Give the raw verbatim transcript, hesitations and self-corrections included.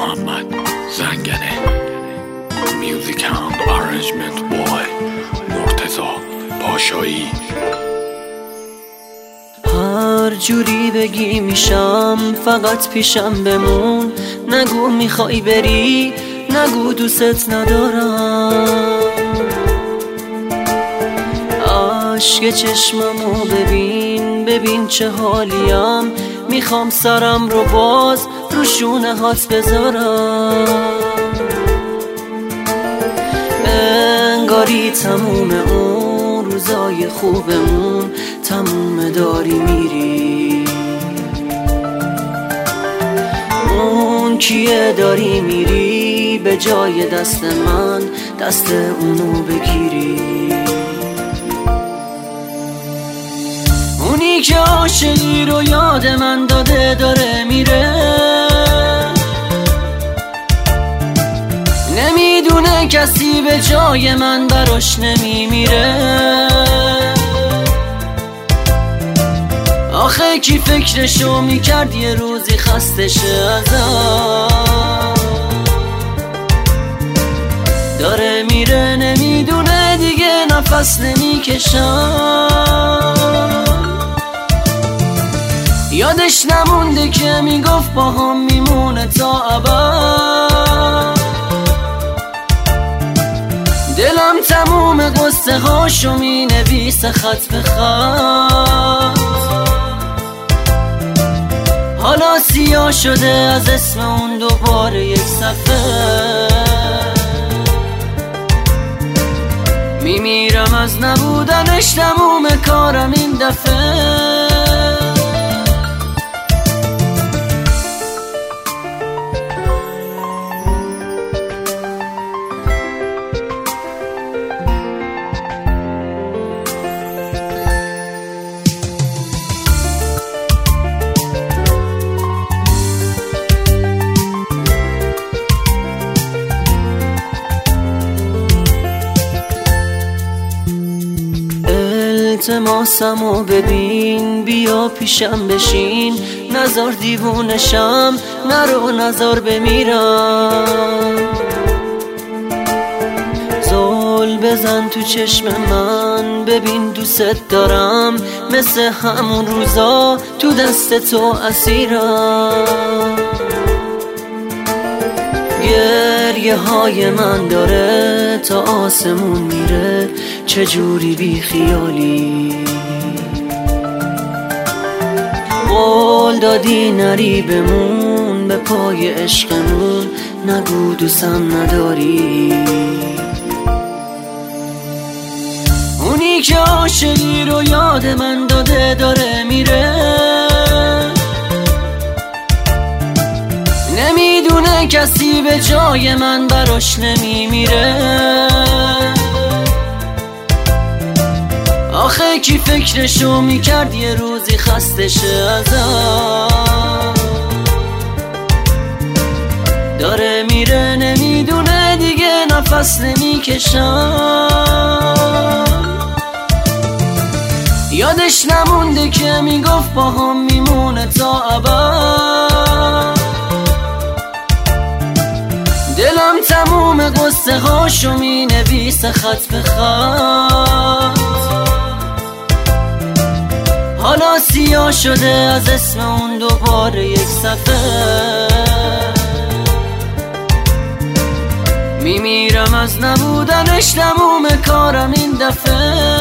محمد زنگنه. میوزیک اند آرنجمنت بای مرتضی پاشایی. هر جوری بگی میشم، فقط پیشم بمون. نگو میخوای بری، نگو دوست ندارم. عشق چشممو ببین، ببین چه حالیم. میخوام سرم رو باز رو شونه هات بذارم. انگاری تموم اون روزای خوبمون تموم داری میری. اون کیه داری میری به جای دست من دست اونو بگیری. اونی که عاشقی رو یاد من داده داره میره. نمیدونه کسی به جای من براش نمیمیره. آخه کی فکرشو میکرد یه روزی خسته شه ازم. داره میره نمیدونه دیگه نفس نمیکشم. یادش نمونده که میگفت با هم میمونه تا ابد. دلم تموم قصه هاشو مینویسه خط به خط. حالا سیاه شده از اسم اون دوباره یک صفحه. میمیرم از نبودنش، تموم کارم این دفعه. التماسمو ببین، بیا پیشم بشین. نزار دیوونشم، نرو نزار بمیرم. زل بزن تو چشم من، ببین دوست دارم. مثل همون روزا تو دست تو اسیرم. گریه های من داره تا آسمون میره. چجوری بی خیالی قول دادی نری بمون به پای عشقمون. نگو دوستم نداری. اونی که عاشقی رو یاد من داده داره میره. نمیدونه کسی به جای من براش نمیمیره. آخه کی فکرشو میکرد یه روزی خسته شه ازم. داره میره نمیدونه دیگه نفس نمیکشم. یادش نمونده که میگفت با هم میمونه تا ابد. دلم تموم قصه هاشو مینویسه خط به خط. حالا سیاه شده از اسم اون دوباره یک صفحه. میمیرم از نبودنش، تموم کارم این دفعه.